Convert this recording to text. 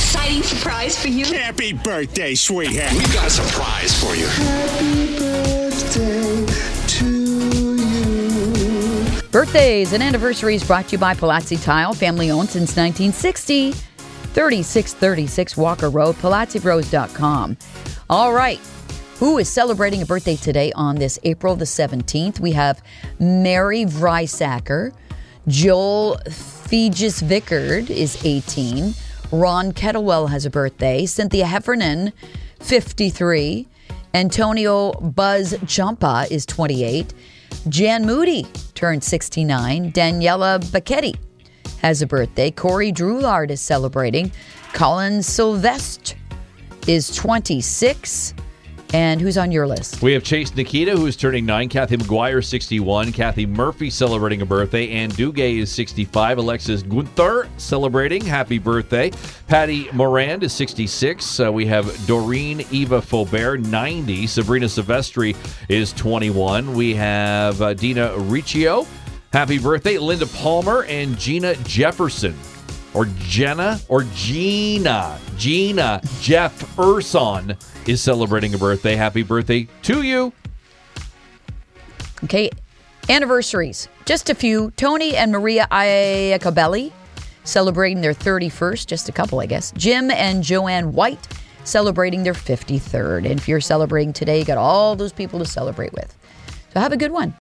exciting surprise for you. Happy birthday, sweetheart. We've got a surprise for you. Happy birthday to you. Birthdays and anniversaries brought to you by Palazzi Tile, family owned since 1960. 3636 Walker Road, PalazziBros.com. All right. Who is celebrating a birthday today on this April the 17th? We have Mary Vrysacker. Joel Feges-Vickard is 18. Ron Kettlewell has a birthday. Cynthia Heffernan, 53. Antonio Buzz Champa is 28. Jan Moody turned 69. Daniela Bacchetti has a birthday. Corey Droulard is celebrating. Colin Sylvestre is 26. And who's on your list? We have Chase Nikita, who is turning 9. Kathy McGuire, 61. Kathy Murphy celebrating a birthday. Ann Duguay is 65. Alexis Gunther celebrating. Happy birthday. Patty Morand is 66. We have Doreen Eva Faubert, 90. Sabrina Silvestri is 21. We have Dina Riccio. Happy birthday. Linda Palmer and Gina Jefferson. Gina Jefferson is celebrating a birthday. Happy birthday to you. Okay, anniversaries. Just a few. Tony and Maria Iacobelli celebrating their 31st. Just a couple, I guess. Jim and Joanne White celebrating their 53rd. And if you're celebrating today, you got all those people to celebrate with. So have a good one.